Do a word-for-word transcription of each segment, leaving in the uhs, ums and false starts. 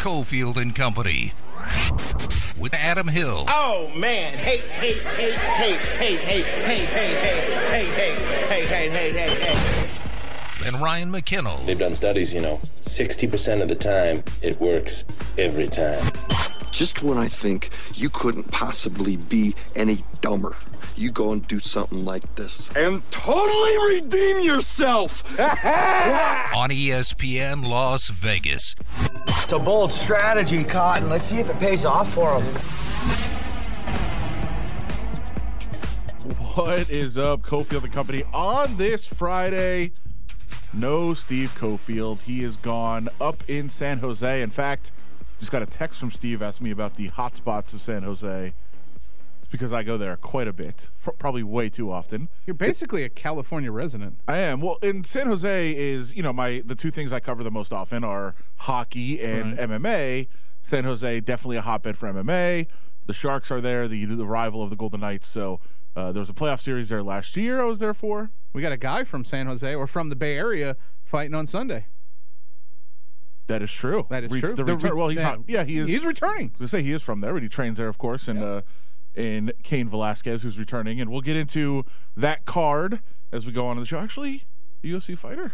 Cofield and Company with Adam Hill. Oh man! Hey, hey, hey, hey, hey, hey, hey, hey, hey, hey, hey, hey, hey, hey, hey. And Ryan McKinnell. They've done studies, you know, sixty percent of the time, it works every time. Just when I think you couldn't possibly be any dumber, you go and do something like this and totally redeem yourself. On E S P N Las Vegas. It's a bold strategy, Cotton. Let's see if it pays off for him. What is up, Cofield and Company? On this Friday, no Steve Cofield. He is gone up in San Jose. In fact, just got a text from Steve asking me about the hot spots of San Jose. It's because I go there quite a bit, probably way too often. You're basically it, a California resident. I am. Well, in San Jose is, you know, my the two things I cover the most often are hockey and right. M M A. San Jose, definitely a hotbed for M M A. The Sharks are there, the, the rival of the Golden Knights. So uh, there was a playoff series there last year I was there for. We got a guy from San Jose or from the Bay Area fighting on Sunday. That is true. That is Re- true. The The return, re- well, he's yeah. not. Yeah, he is. He's returning. I was gonna say he is from there, but he trains there, of course, and yeah. uh, in Cain Velasquez, who's returning, and we'll get into that card as we go on to the show. Actually, a U F C fighter.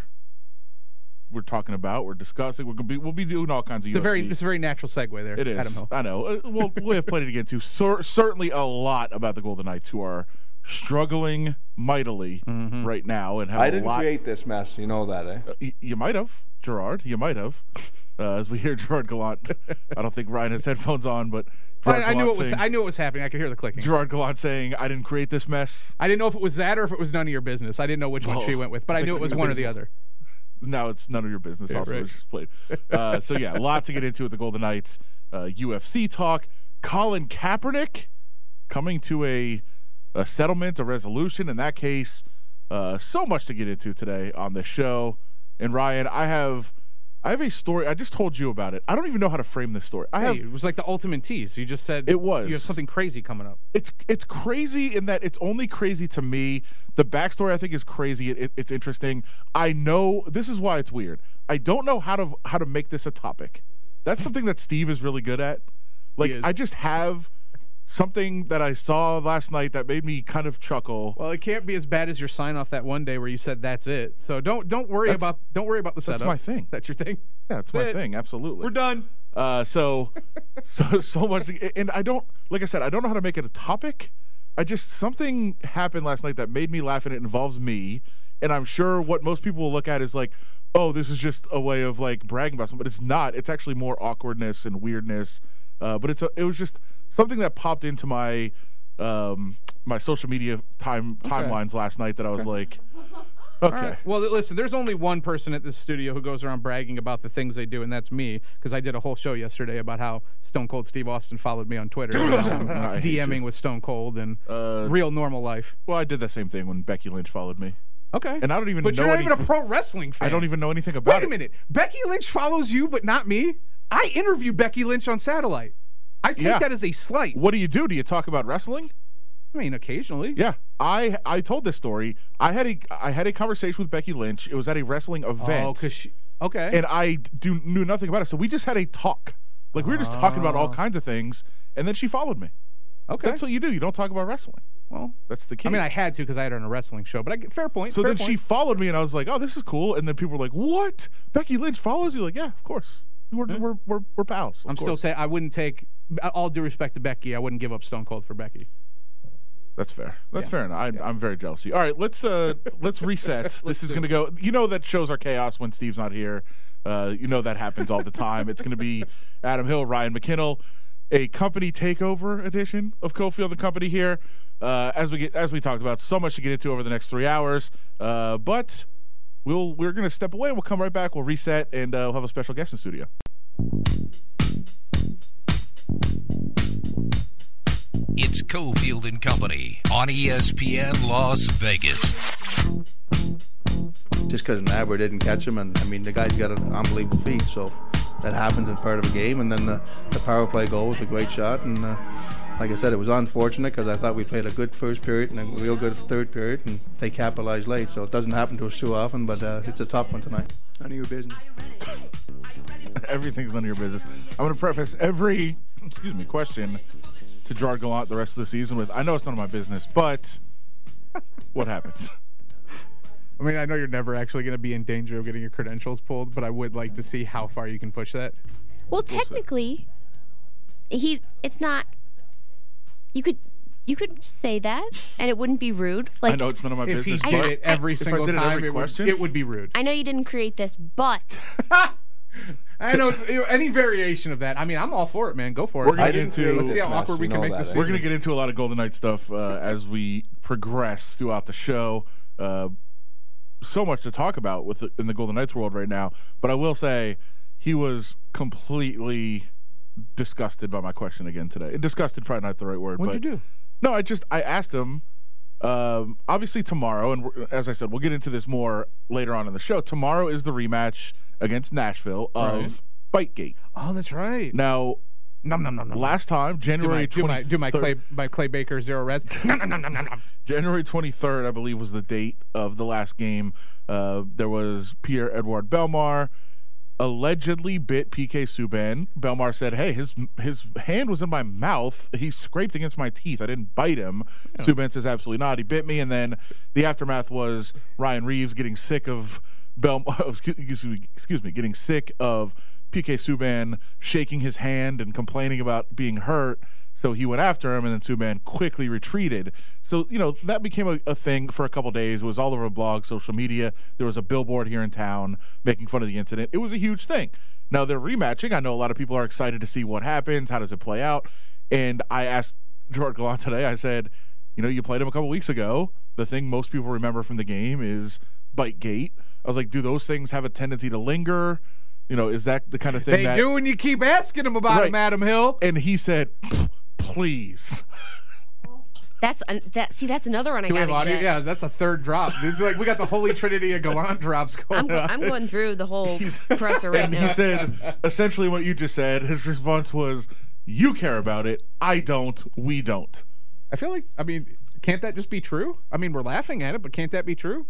We're talking about. We're discussing. We're gonna be. We'll be doing all kinds of It's U F C. a very. It's a very natural segue there. It is. Adam Hill. I know. Uh, we'll we have plenty to get to. Cer- certainly a lot about the Golden Knights, who are struggling mightily mm-hmm. right now, and have I a didn't lot. create this mess. You know that, eh? Uh, y- you might have, Gerard. You might have. Uh, as we hear Gerard Gallant, I don't think Ryan has headphones on, but Gerard I, I knew Gallant it was. saying, I knew it was happening. I could hear the clicking. Gerard Gallant saying, "I didn't create this mess." I didn't know if it was that or if it was none of your business. I didn't know which Well, one she went with, but I, I knew it think was it one or was- the other. Now it's none of your business. Yeah, also, right. it's just played. Uh, so yeah, a lot to get into with the Golden Knights. Uh, U F C talk. Colin Kaepernick coming to a, a settlement, a resolution. In that case, uh, so much to get into today on the show. And Ryan, I have, I have a story. I just told you about it. I don't even know how to frame this story. I Hey, have. it was like the ultimate tease. You just said It was. You have something crazy coming up. It's it's crazy in that it's only crazy to me. The backstory I think is crazy. It, it, it's interesting. I know this is why it's weird. I don't know how to how to make this a topic. That's something that Steve is really good at. Like is. I just have something that I saw last night that made me kind of chuckle. Well, it can't be as bad as your sign off that one day where you said that's it. So don't don't worry That's- about don't worry about the that's setup. my thing. That's your thing. Yeah, it's That's my it. thing. Absolutely. We're done. Uh, so, so so much, and I don't like I said I don't know how to make it a topic. I just something happened last night that made me laugh, and it involves me. And I'm sure what most people will look at is like, oh, this is just a way of like bragging about something, but it's not. It's actually more awkwardness and weirdness. Uh, but it's a, it was just something that popped into my um, my social media time Okay. timelines last night that I was like, okay. All right. Well, listen, there's only one person at this studio who goes around bragging about the things they do, and that's me, because I did a whole show yesterday about how Stone Cold Steve Austin followed me on Twitter. and how I'm I hate DMing you. with Stone Cold and Uh, real normal life. Well, I did the same thing when Becky Lynch followed me. Okay. And I don't even but know you're not even a anything- pro wrestling fan. I don't even know anything about Wait a it. minute. Becky Lynch follows you, but not me? I interviewed Becky Lynch on Satellite. I take Yeah. that as a slight. What do you do? Do you talk about wrestling? I mean, occasionally. Yeah, I I told this story. I had a I had a conversation with Becky Lynch. It was at a wrestling event. Oh, because she. Okay. and I do, knew nothing about it. So we just had a talk. Like we were just talking about all kinds of things, and then she followed me. okay. That's what you do. You don't talk about wrestling. well, That's the key. I mean, I had to because I had her on a wrestling show, but I get fair point. so fair then point. she followed me, and I was like, "Oh, this is cool." And then people were like, "What? Becky Lynch follows you?" Like, yeah, of course. We're we're, we're we're pals. Of I'm still course. saying I wouldn't take all due respect to Becky. I wouldn't give up Stone Cold for Becky. That's fair. That's Yeah. fair enough. I, Yeah. I'm very jealous. All right, let's uh, let's reset. Let's this is do going to go. You know that shows are chaos when Steve's not here. Uh, you know that happens all the time. It's going to be Adam Hill, Ryan McKinnell, a company takeover edition of Cofield and Company here. Uh, as we get as we talked about, so much to get into over the next three hours. Uh, but we'll we're going to step away. We'll come right back. We'll reset, and uh, we'll have a special guest in studio. It's Cofield and Company on E S P N Las Vegas. Just because Nabber didn't catch him, and I mean the guy's got an unbelievable feat, so that happens in part of a game. And then the, the power play goal was a great shot, and uh, like I said, it was unfortunate because I thought we played a good first period and a real good third period, and they capitalized late. So it doesn't happen to us too often, but uh, it's a tough one tonight. None of your business. Everything's none of your business. I'm going to preface every, excuse me, question to Gerard Gallant the rest of the season with, I know it's none of my business, but what happened? I mean, I know you're never actually going to be in danger of getting your credentials pulled, but I would like to see how far you can push that. Well, technically, he it's not. You could you could say that, and it wouldn't be rude. Like, I know it's none of my if business. he but did it every if single I did it time, every it, question, would, it would be rude. I know you didn't create this, but I know it's, you know, any variation of that. I mean, I'm all for it, man. Go for it. We're gonna I get didn't- into- Let's see how Mess, awkward we you can know make that, this. eh? we're going to get into a lot of Golden Knight stuff uh, as we progress throughout the show. Uh, so much to talk about with the, in the Golden Knights world right now. But I will say he was completely disgusted by my question again today. Disgusted, probably not the right word. What'd but you do? No, I just I asked him. Um, obviously tomorrow, and we're, as I said, we'll get into this more later on in the show. Tomorrow is the rematch against Nashville of Bitegate. Oh, that's right. Now, Nom, nom, nom, nom. last time, do my, January do my, do my Clay, twenty-third, my Clay Baker zero res. Nom, nom, nom, nom, nom, nom. January twenty-third, I believe, was the date of the last game. Uh, there was Pierre-Edouard Bellemare allegedly bit P K Subban. Bellemare said, hey, his his hand was in my mouth. He scraped against my teeth. I didn't bite him. Yeah. Subban says, absolutely not. He bit me. And then the aftermath was Ryan Reeves getting sick of Bellemare, excuse me, excuse me, getting sick of P K Subban shaking his hand and complaining about being hurt. So he went after him, and then Subban quickly retreated. So, you know, that became a, a thing for a couple days. It was all over blogs, social media. There was a billboard here in town making fun of the incident. It was a huge thing. Now, they're rematching. I know a lot of people are excited to see what happens. How does it play out? And I asked Gerard Gallant today, I said, you know, you played him a couple weeks ago. The thing most people remember from the game is Bitegate. I was like, do those things have a tendency to linger? You know, is that the kind of thing They that... do, and you keep asking them about Right. him, Adam Hill. And he said, please. that's uh, that. See, that's another one I Do we got have to audio? get. Yeah, that's a third drop. It's like we got the holy trinity of Gallant drops going I'm, go- on. I'm going through the whole He's- presser right and now. he said essentially what you just said. His response was, you care about it. I don't. We don't. I feel like, I mean, can't that just be true? I mean, we're laughing at it, but can't that be true?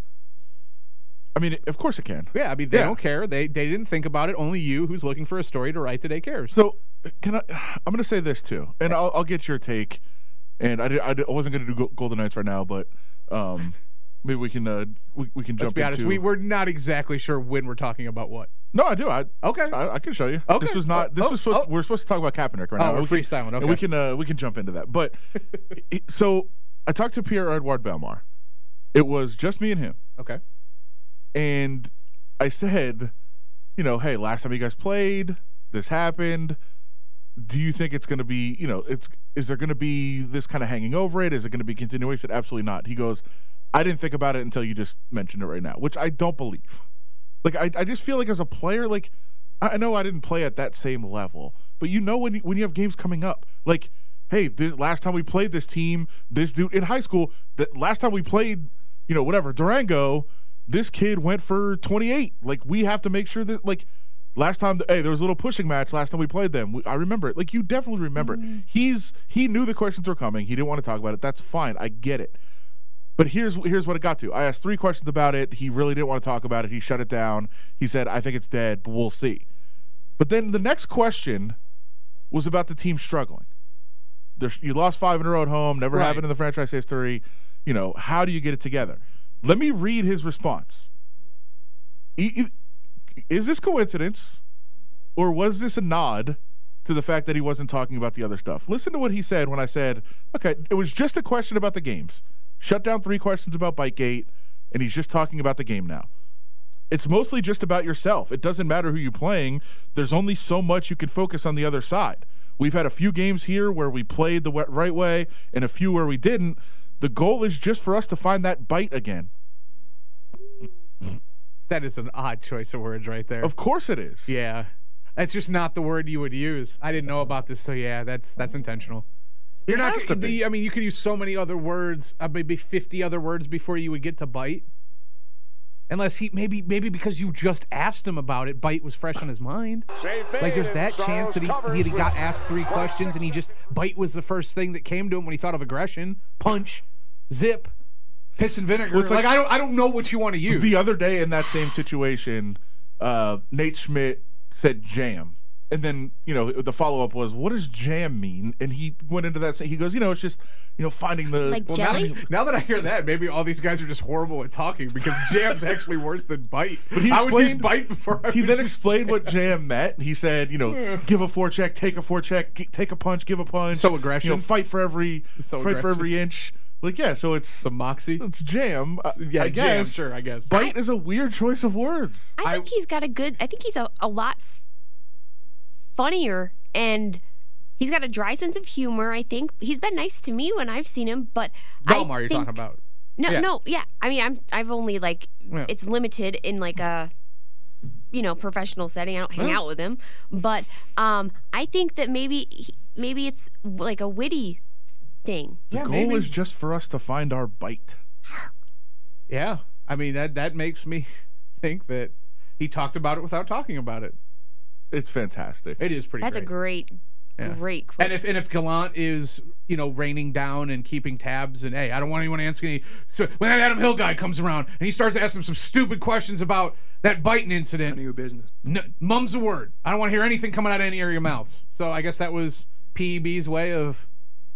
I mean, of course it can. Yeah, I mean, they Yeah. don't care. They they didn't think about it. Only you, who's looking for a story to write today, cares. So can I? I'm going to say this too, and I'll, I'll get your take. And I, did, I, did, I wasn't going to do Go- Golden Knights right now, but um, maybe we can uh, we, we can Let's jump be honest, into. we, we're not exactly sure when we're talking about what. No, I do. I Okay. I, I can show you. Okay. This was not. This Oh, was supposed. oh. We're supposed to talk about Kaepernick right Oh, now. we're We can- freestyling, and okay. we can uh, we can jump into that. But it- so I talked to Pierre-Edouard Bellemare. It was just me and him. Okay. And I said, you know, hey, last time you guys played, this happened. Do you think it's going to be, you know, it's is there going to be this kind of hanging over it? Is it going to be continuation? Absolutely not. He goes, I didn't think about it until you just mentioned it right now, which I don't believe. Like, I, I just feel like as a player, like, I know I didn't play at that same level, but you know when you, when you have games coming up, like, hey, this, last time we played this team, this dude in high school, the last time we played, you know, whatever, Durango, this kid went for twenty-eight. Like, we have to make sure that, like, last time, hey, there was a little pushing match last time we played them. We, I remember it. Like, you definitely remember it. He's he knew the questions were coming. He didn't want to talk about it. That's fine. I get it. But here's here's what it got to. I asked three questions about it. He really didn't want to talk about it. He shut it down. He said, I think it's dead, but we'll see. But then the next question was about the team struggling. There's, you lost five in a row at home. Never Right. happened in the franchise history. You know, how do you get it together? Let me read his response. He- he- Is this coincidence, or was this a nod to the fact that he wasn't talking about the other stuff? Listen to what he said when I said, okay, it was just a question about the games. Shut down three questions about Bitegate, and he's just talking about the game now. It's mostly just about yourself. It doesn't matter who you're playing. There's only so much you can focus on the other side. We've had a few games here where we played the right way and a few where we didn't. The goal is just for us to find that bite again. That is an odd choice of words right there. Of course it is. Yeah. That's just not the word you would use. I didn't know about this, so yeah, that's that's intentional. You're It not has to be. the, I mean, you could use so many other words, uh, maybe fifty other words before you would get to bite. Unless he maybe maybe because you just asked him about it, bite was fresh on his mind. Like there's that chance that he he got asked three questions and he just bite was the first thing that came to him when he thought of aggression, punch, zip, piss and vinegar. Well, it's like, like- I don't I don't know what you want to use. The other day in that same situation, uh, Nate Schmidt said jam. And then, you know, the follow-up was, what does jam mean? And he went into that. He goes, you know, it's just, you know, finding the... Like Well, jelly? now, now that I hear that, maybe all these guys are just horrible at talking because jam's actually worse than bite. But he I would use explained- bite before I He would then use explained what jam. jam meant. He said, you know, give a forecheck, take a forecheck, g- take a punch, give a punch. So aggression. You know, fight for every, So fight for aggression. every inch. Like, yeah, so it's... Some moxie. It's jam. Uh, Yeah, I jam, guess. sure, I guess. Bite is a weird choice of words. I think he's got a good. I think he's a, a lot f- funnier, and he's got a dry sense of humor. I think he's been nice to me when I've seen him, but Belmar, I you're think, talking about. No, Yeah. no, yeah. I mean, I'm I've only like Yeah. it's limited in like a you know professional setting. I don't hang Huh? out with him, but um, I think that maybe he, maybe it's like a witty thing. The Yeah, goal maybe. is just for us to find our bite. Yeah, I mean that that makes me think that he talked about it without talking about it. It's fantastic. It is pretty. That's great. a great, Yeah. great quote. And if and if Gallant is, you know, raining down and keeping tabs, and hey, I don't want anyone asking any. So when that Adam Hill guy comes around and he starts asking some stupid questions about that biting incident, None of your business. no, mum's a word. I don't want to hear anything coming out of any area of your mouths. So I guess that was P E B's way of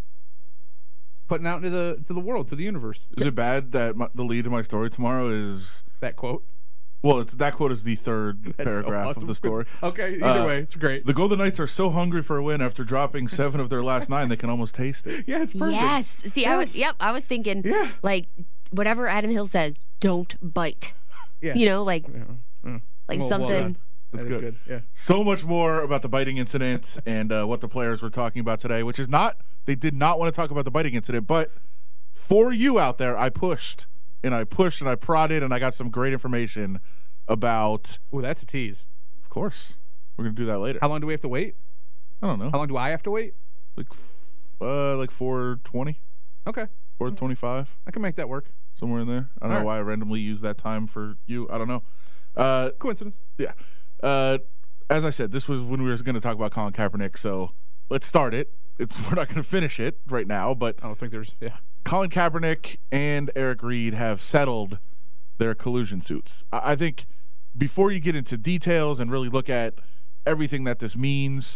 putting out into the to the world, to the universe. Is it bad that my, the lead of my story tomorrow is... That quote. Well, it's, that quote is the third That's so paragraph awesome. of the story. Okay, either Uh, way, it's great. The Golden Knights are so hungry for a win after dropping seven of their last nine, they can almost taste it. Yeah, it's perfect. Yes. See, I was Yes. yep. I was thinking Yeah. like whatever Adam Hill says, don't bite. Yeah. You know, like Yeah. Yeah. like Well, well something. done. That's That is good. Yeah. So much more about the biting incident and uh, what the players were talking about today, which is not, they did not want to talk about the biting incident, but for you out there, I pushed and I pushed and I prodded and I got some great information about, Ooh, that's a tease. of course, we're going to do that later. How long do we have to wait? I don't know. How long do I have to wait? Like, f- uh, like four twenty, Okay, four twenty-five, I can make that work. somewhere in there. I don't All know right. why I randomly used that time for you. I don't know. Uh, Coincidence. Yeah. Uh, as I said, this was when we were going to talk about Colin Kaepernick, so let's start it. It's we're not going to finish it right now, but I don't think there's. Yeah. Colin Kaepernick and Eric Reed have settled their collusion suits. I, I think before you get into details and really look at everything that this means,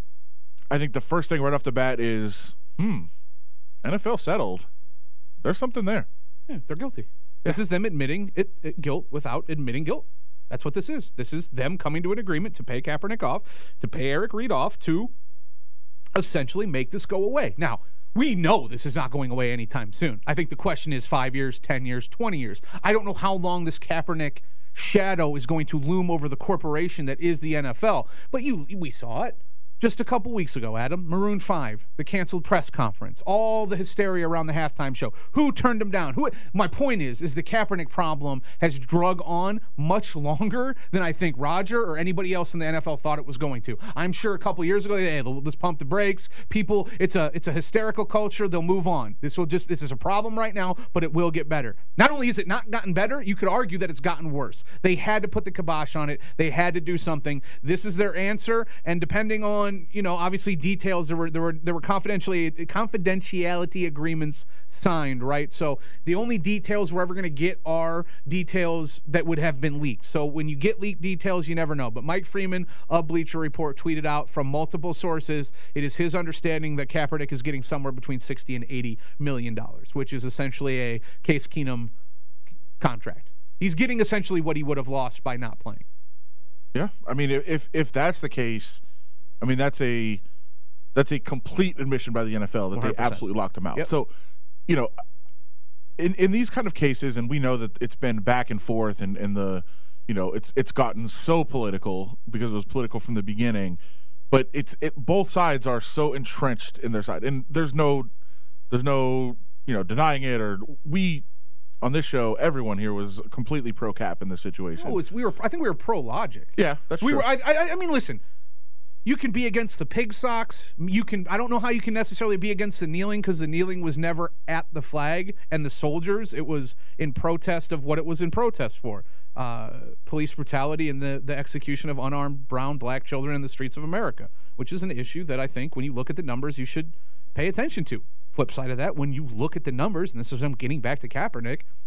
I think the first thing right off the bat is, hmm, N F L settled. There's something there. Yeah, they're guilty. This is them admitting it, it guilt without admitting guilt. That's what this is. This is them coming to an agreement to pay Kaepernick off, to pay Eric Reed off, to essentially make this go away. Now, we know this is not going away anytime soon. I think the question is five years, ten years, twenty years. I don't know how long this Kaepernick shadow is going to loom over the corporation that is the N F L, but you we saw it. Just a couple weeks ago, Adam, Maroon five, the canceled press conference, all the hysteria around the halftime show. Who turned him down? Who? My point is, is the Kaepernick problem has drug on much longer than I think Roger or anybody else in the N F L thought it was going to. I'm sure a couple years ago, hey, let's pump the brakes. People, it's a it's a hysterical culture. They'll move on. This will just this is a problem right now, but it will get better. Not only is it not gotten better, you could argue that it's gotten worse. They had to put the kibosh on it. They had to do something. This is their answer, and depending on you know, obviously details. There were there were there were confidentially confidentiality agreements signed, right? So the only details we're ever going to get are details that would have been leaked. So when you get leaked details, you never know. But Mike Freeman of Bleacher Report tweeted out from multiple sources, it is his understanding that Kaepernick is getting somewhere between sixty and eighty million dollars, which is essentially a Case Keenum contract. He's getting essentially what he would have lost by not playing. Yeah, I mean, if if that's the case, I mean that's a that's a complete admission by the N F L that one hundred percent. they absolutely locked him out. Yep. So, you know, in in these kind of cases, and we know that it's been back and forth, and, and the, you know, it's it's gotten so political because it was political from the beginning, but it's it both sides are so entrenched in their side, and there's no there's no you know denying it, or we. On this show, everyone here was completely pro Cap in this situation. No, it's, we were. I think we were pro Logic. Yeah, that's we true. were. I, I, I mean, listen. You can be against the pig socks. You can. I don't know how you can necessarily be against the kneeling because the kneeling was never at the flag and the soldiers. It was in protest of what it was in protest for: uh, police brutality and the the execution of unarmed brown, black children in the streets of America, which is an issue that I think, when you look at the numbers, you should pay attention to. Flip side of that, when you look at the numbers, and this is I'm getting back to Kaepernick,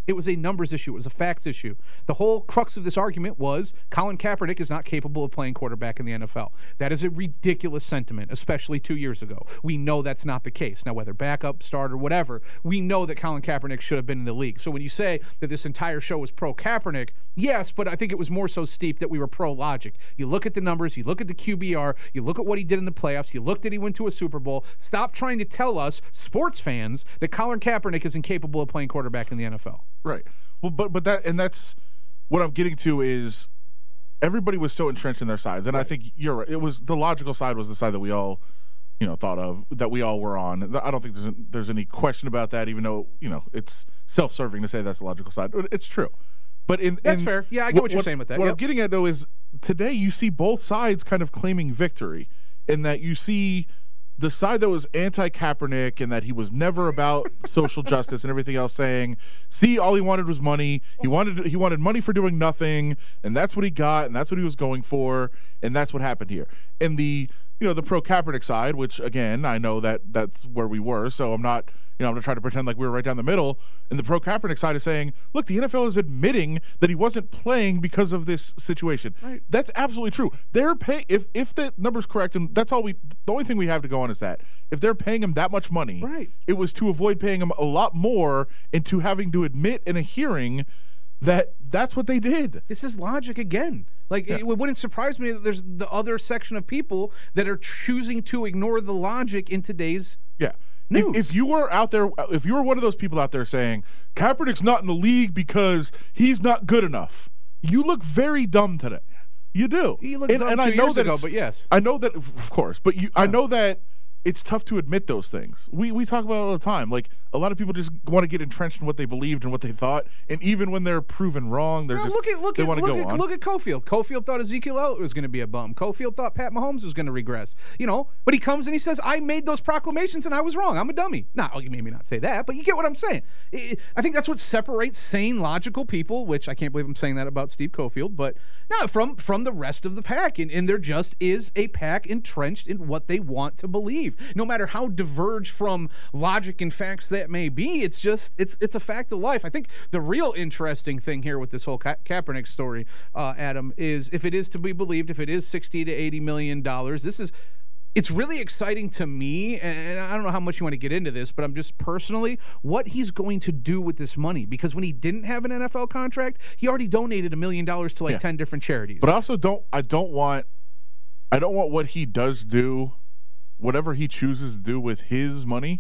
It was a numbers issue. It was a facts issue. The whole crux of this argument was Colin Kaepernick is not capable of playing quarterback in the N F L. That is a ridiculous sentiment, especially two years ago. We know that's not the case. Now, whether backup, starter, whatever, we know that Colin Kaepernick should have been in the league. So when you say that this entire show was pro-Kaepernick, yes, but I think it was more so steep that we were pro-logic. You look at the numbers, you look at the Q B R, you look at what he did in the playoffs, you looked at he went to a Super Bowl. Stop trying to tell us, sports fans, that Colin Kaepernick is incapable of playing quarterback in the N F L. Right. Well, but but that and that's what I'm getting to is everybody was so entrenched in their sides, and right. I think you're right. It was the logical side was the side that we all, you know, thought of that we all were on. I don't think there's there's any question about that, even though you know it's self-serving to say that's the logical side. It's true. But in that's in, fair. Yeah, I get what, what you're saying with that. What yep. I'm getting at though is today you see both sides kind of claiming victory, in that you see the side that was anti-Kaepernick and that he was never about social justice and everything else saying, see, all he wanted was money. He wanted he wanted money for doing nothing, and that's what he got, and that's what he was going for, and that's what happened here. And the you know the pro-Kaepernick side, which again I know that that's where we were, so I'm not you know I'm not trying to pretend like we were right down the middle. And the pro-Kaepernick side is saying, look, the N F L is admitting that he wasn't playing because of this situation. Right. That's absolutely true. They're pay if if the number's correct, and that's all we the only thing we have to go on is that if they're paying him that much money, right. it was to avoid paying him a lot more and to having to admit in a hearing that that's what they did. This is logic again. Like, yeah. it wouldn't surprise me that there's the other section of people that are choosing to ignore the logic in today's yeah. news. If, if you were out there, if you were one of those people out there saying Kaepernick's not in the league because he's not good enough, you look very dumb today. You do. You look and, dumb and two I know years that ago, but yes. I know that, of course, but you, yeah. I know that it's tough to admit those things. We we talk about it all the time. Like, a lot of people just want to get entrenched in what they believed and what they thought, and even when they're proven wrong, they're no, just look at look they at want to look go at, on. Look at Cofield. Cofield thought Ezekiel Elliott was going to be a bum. Cofield thought Pat Mahomes was going to regress. You know, but he comes and he says, "I made those proclamations and I was wrong. I'm a dummy." Now, you made me not say that, but you get what I'm saying. I think that's what separates sane, logical people, which I can't believe I'm saying that about Steve Cofield, but no, from from the rest of the pack, and, and there just is a pack entrenched in what they want to believe, no matter how diverge from logic and facts that may be. It's just it's it's a fact of life. I think the real interesting thing here with this whole Ka- Kaepernick story, uh, Adam, is if it is to be believed, if it is sixty to eighty million dollars, this is it's really exciting to me, and I don't know how much you want to get into this, but I'm just personally what he's going to do with this money, because when he didn't have an N F L contract, he already donated a million dollars to like yeah. ten different charities. But I also don't I don't want I don't want what he does do, whatever he chooses to do with his money,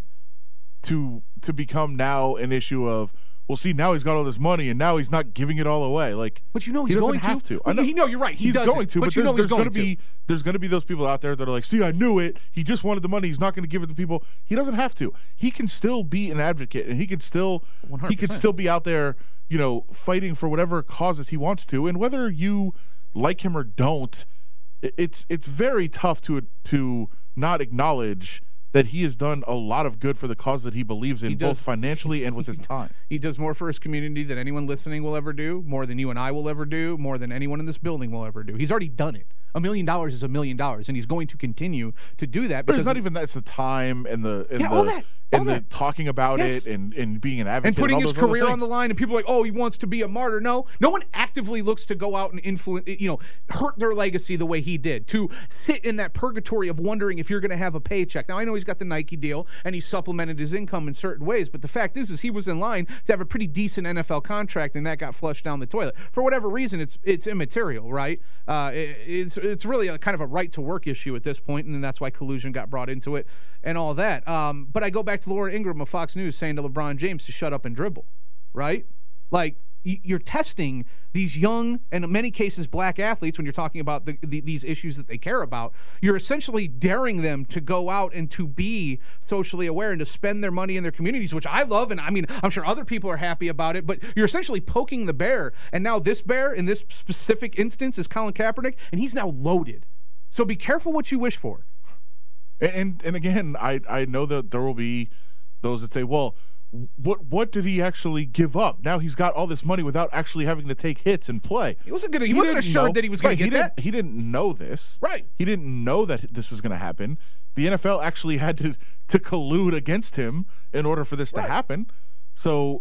to to become now an issue of, well, see, now he's got all this money and now he's not giving it all away. Like, but you know he's he doesn't going have to. to. I know, he, no, you're right. He he's doesn't, going to, but, but you there's, know there's he's going going to be there's going to be those people out there that are like, see, I knew it. He just wanted the money. He's not going to give it to people. He doesn't have to. He can still be an advocate, and he can still one hundred percent. he can still be out there, you know, fighting for whatever causes he wants to. And whether you like him or don't, it's it's very tough to to not acknowledge that he has done a lot of good for the cause that he believes in, he both does, financially and with his time. He does more for his community than anyone listening will ever do, more than you and I will ever do, more than anyone in this building will ever do. He's already done it. A million dollars is a million dollars, and he's going to continue to do that. But it's not even that. It's the time and the and yeah, the, all that. and all the that. talking about yes. it and, and being an advocate and putting and all his those career other on the line. And people are like, oh, he wants to be a martyr. No, no one actively looks to go out and influence, you know, hurt their legacy the way he did. To sit in that purgatory of wondering if you're going to have a paycheck. Now I know he's got the Nike deal and he supplemented his income in certain ways, but the fact is, is he was in line to have a pretty decent N F L contract, and that got flushed down the toilet for whatever reason. It's it's immaterial, right? Uh, it, it's it's really a kind of a right to work issue at this point, and that's why collusion got brought into it and all that. Um, but I go back to Laura Ingraham of Fox News saying to LeBron James to shut up and dribble, right? Like, you're testing these young, and in many cases black athletes, when you're talking about the, the, these issues that they care about. You're essentially daring them to go out and to be socially aware and to spend their money in their communities, which I love, and I mean, I'm sure other people are happy about it, but you're essentially poking the bear. And now this bear, in this specific instance, is Colin Kaepernick, and he's now loaded. So be careful what you wish for. And and, and again, I, I know that there will be those that say, well, What what did he actually give up? Now he's got all this money without actually having to take hits and play. He wasn't gonna. He, he wasn't assured know, that he was going right, to get he that. Didn't, he didn't know this. Right. He didn't know that this was going to happen. The N F L actually had to to collude against him in order for this right. to happen. So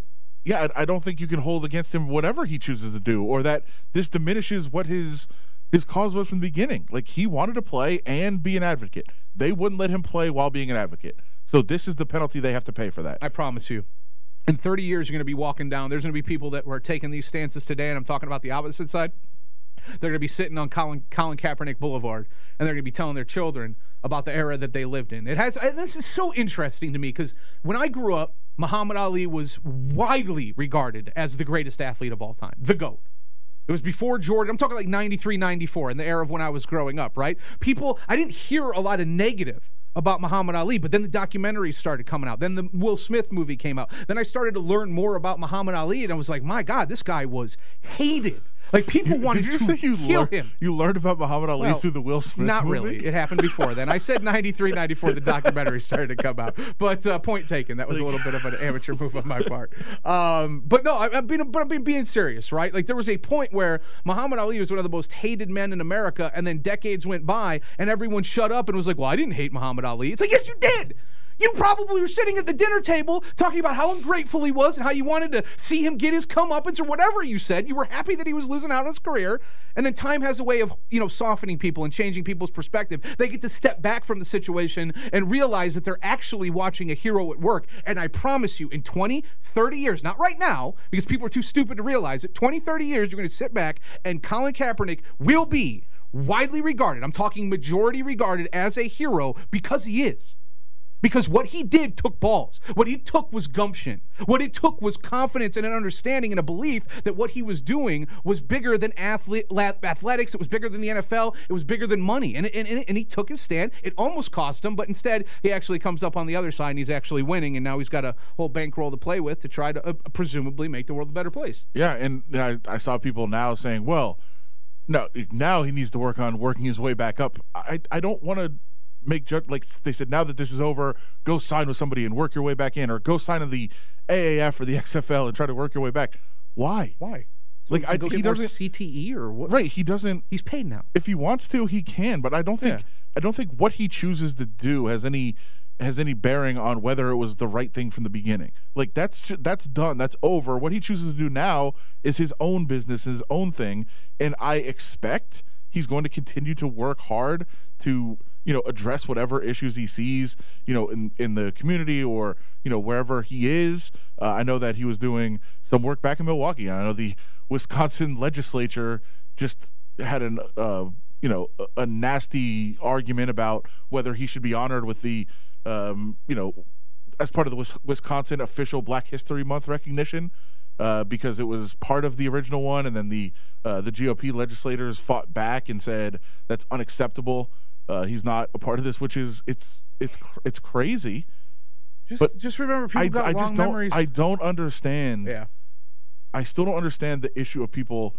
yeah, I, I don't think you can hold against him whatever he chooses to do, or that this diminishes what his his cause was from the beginning. Like, he wanted to play and be an advocate. They wouldn't let him play while being an advocate. So this is the penalty they have to pay for that. I promise you. In thirty years, you're going to be walking down. There's going to be people that were taking these stances today, and I'm talking about the opposite side. They're going to be sitting on Colin, Colin Kaepernick Boulevard, and they're going to be telling their children about the era that they lived in. It has. This is so interesting to me because when I grew up, Muhammad Ali was widely regarded as the greatest athlete of all time, the GOAT. It was before Jordan. I'm talking like ninety-three, ninety-four, in the era of when I was growing up, right? People, I didn't hear a lot of negative about Muhammad Ali, but then the documentaries started coming out. Then the Will Smith movie came out. Then I started to learn more about Muhammad Ali, and I was like, my God, this guy was hated. Like, people wanted Did you to say you kill lear- him. You learned about Muhammad Ali Well, through the Will Smith Not movie? really. It happened before then. I said ninety-three, ninety-four, the documentary started to come out. But uh, point taken. That was a little bit of an amateur move on my part. Um, but no, I, I've been, but I've been being serious, right? Like, there was a point where Muhammad Ali was one of the most hated men in America, and then decades went by, and everyone shut up and was like, well, I didn't hate Muhammad Ali. It's like, yes, you did. You probably were sitting at the dinner table talking about how ungrateful he was and how you wanted to see him get his comeuppance or whatever you said. You were happy that he was losing out on his career. And then time has a way of, you know, softening people and changing people's perspective. They get to step back from the situation and realize that they're actually watching a hero at work. And I promise you, in twenty, thirty years, not right now, because people are too stupid to realize it, twenty, thirty years, you're going to sit back and Colin Kaepernick will be widely regarded, I'm talking majority regarded, as a hero because he is. Because what he did took balls. What he took was gumption. What it took was confidence and an understanding and a belief that what he was doing was bigger than athlete, athletics. It was bigger than the N F L. It was bigger than money. And, and, and he took his stand. It almost cost him, but instead he actually comes up on the other side and he's actually winning, and now he's got a whole bankroll to play with to try to uh, presumably make the world a better place. Yeah, and I, I saw people now saying, well, no, now he needs to work on working his way back up. I, I don't want to make ju- like they said, now that this is over, go sign with somebody and work your way back in, or go sign in the A A F or the X F L and try to work your way back. Why? Why? So like I, go he get more doesn't C T E or what? Right, he doesn't. He's paid now. If he wants to, he can. But I don't think Yeah. I don't think what he chooses to do has any has any bearing on whether it was the right thing from the beginning. Like that's that's done. That's over. What he chooses to do now is his own business, his own thing, and I expect he's going to continue to work hard to, you know, address whatever issues he sees, you know, in, in the community or, you know, wherever he is. Uh, I know that he was doing some work back in Milwaukee. I know the Wisconsin legislature just had an, uh, you know, a, a nasty argument about whether he should be honored with the, um, you know, as part of the Wis- Wisconsin official Black History Month recognition. Uh, because it was part of the original one, and then the uh, the G O P legislators fought back and said that's unacceptable. Uh, he's not a part of this, which is it's it's it's crazy. Just but just remember, people I, got I long just memories. don't I don't understand. Yeah. I still don't understand the issue of people.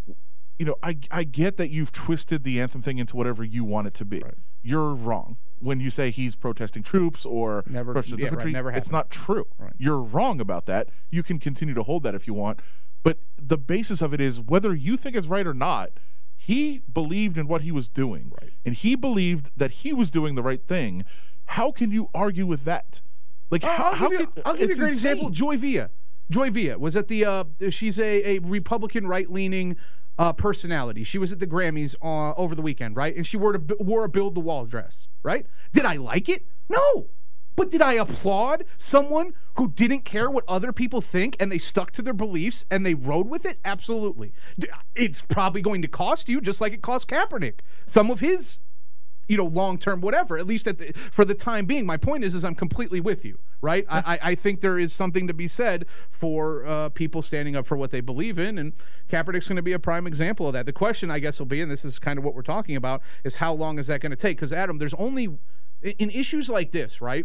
You know, I I get that you've twisted the anthem thing into whatever you want it to be. Right. You're wrong when you say he's protesting troops or Never- protesting yeah, the right, country. never It's happened. not true. Right. You're wrong about that. You can continue to hold that if you want, but the basis of it is whether you think it's right or not. He believed in what he was doing, Right. and he believed that he was doing the right thing. How can you argue with that? Like, I'll, how, I'll how give you, can, I'll give you a it's great insane. example. Joy Villa. Joy Villa was at the, uh, she's a, a Republican right-leaning uh, personality. She was at the Grammys uh, over the weekend, right? And she wore, to, wore a Build the Wall dress, right? Did I like it? No. But did I applaud someone who didn't care what other people think and they stuck to their beliefs and they rode with it? Absolutely. D- It's probably going to cost you just like it cost Kaepernick some of his, you know, long-term whatever, at least at the, for the time being. My point is, is I'm completely with you, right? I, I, I think there is something to be said for uh, people standing up for what they believe in, and Kaepernick's going to be a prime example of that. The question, I guess, will be, and this is kind of what we're talking about, is how long is that going to take? Because, Adam, there's only, in issues like this, right,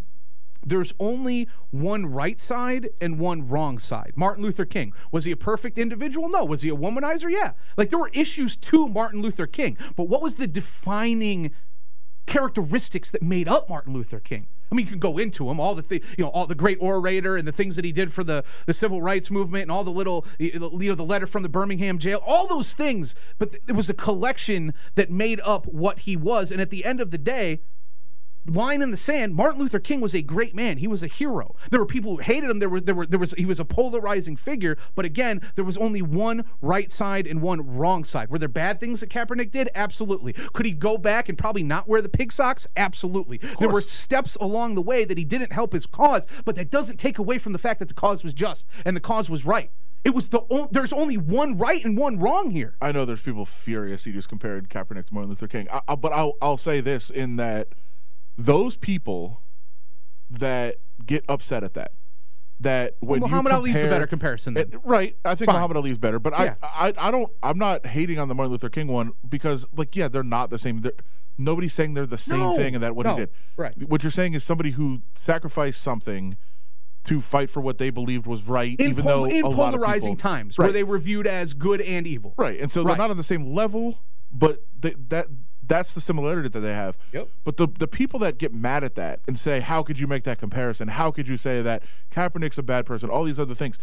there's only one right side and one wrong side. Martin Luther King, was he a perfect individual? No. Was he a womanizer? Yeah. Like, there were issues to Martin Luther King, but what was the defining characteristics that made up Martin Luther King? I mean, you can go into them, all the th- you know, all the great orator and the things that he did for the, the civil rights movement and all the little, you know, the letter from the Birmingham jail, all those things. But it was a collection that made up what he was. And at the end of the day, line in the sand, Martin Luther King was a great man. He was a hero. There were people who hated him. There were, there were, there was, he was a polarizing figure. But again, there was only one right side and one wrong side. Were there bad things that Kaepernick did? Absolutely. Could he go back and probably not wear the pig socks? Absolutely. There were steps along the way that he didn't help his cause, but that doesn't take away from the fact that the cause was just and the cause was right. It was the o- there's only one right and one wrong here. I know there's people furious he just compared Kaepernick to Martin Luther King. I, I, but I'll I'll say this in that those people that get upset at that, that when well, Muhammad you Ali's a better comparison then. It, right. I think Fine. Muhammad Ali is better, but Yeah. I, I I don't I'm not hating on the Martin Luther King one because like yeah, they're not the same. They're, nobody's saying they're the same No. thing and that what No. he did. Right. What you're saying is somebody who sacrificed something to fight for what they believed was right, In, even pol- though in a lot of polarizing people, times right. where they were viewed as good and evil. Right, and so they're Right. not on the same level, but they, that that's the similarity that they have. Yep. But the the people that get mad at that and say, how could you make that comparison? How could you say that Kaepernick's a bad person? All these other things.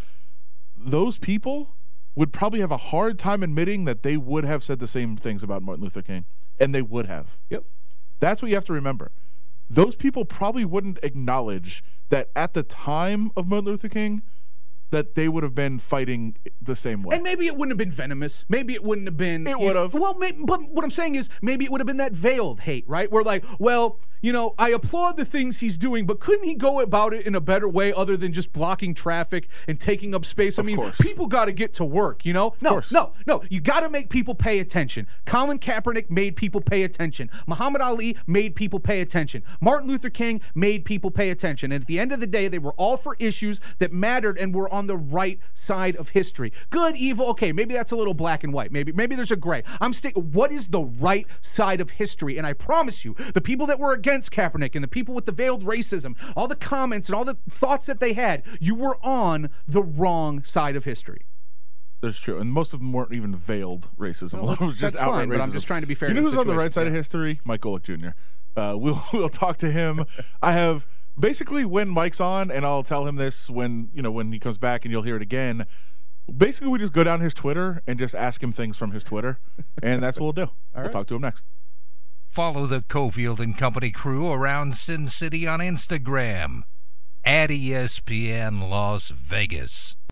Those people would probably have a hard time admitting that they would have said the same things about Martin Luther King, and they would have. Yep. That's what you have to remember. Those people probably wouldn't acknowledge that at the time of Martin Luther King, that they would have been fighting the same way. And maybe it wouldn't have been venomous. Maybe it wouldn't have been. It you- would have. Well, maybe, but what I'm saying is maybe it would have been that veiled hate, right? Where like, well, you know, I applaud the things he's doing, but couldn't he go about it in a better way other than just blocking traffic and taking up space? I Of mean, course. people got to get to work, you know? No, course. no, no. You got to make people pay attention. Colin Kaepernick made people pay attention. Muhammad Ali made people pay attention. Martin Luther King made people pay attention. And at the end of the day, they were all for issues that mattered and were on the right side of history. Good, evil, okay, maybe that's a little black and white. Maybe maybe there's a gray. I'm stick. What is the right side of history? And I promise you, the people that were against Kaepernick and the people with the veiled racism, all the comments and all the thoughts that they had, you were on the wrong side of history. That's true, and most of them weren't even veiled racism. Well, it was just that's outright fine, but I'm racism. just trying to be fair You to know the who's on the right situation? side Yeah. of history? Mike Golick Junior Uh, we'll we'll talk to him. I have basically when Mike's on, and I'll tell him this when you know when he comes back, and you'll hear it again. Basically, we just go down his Twitter and just ask him things from his Twitter, and that's what we'll do. we'll right. talk to him next. Follow the Cofield and Company crew around Sin City on Instagram at E S P N Las Vegas.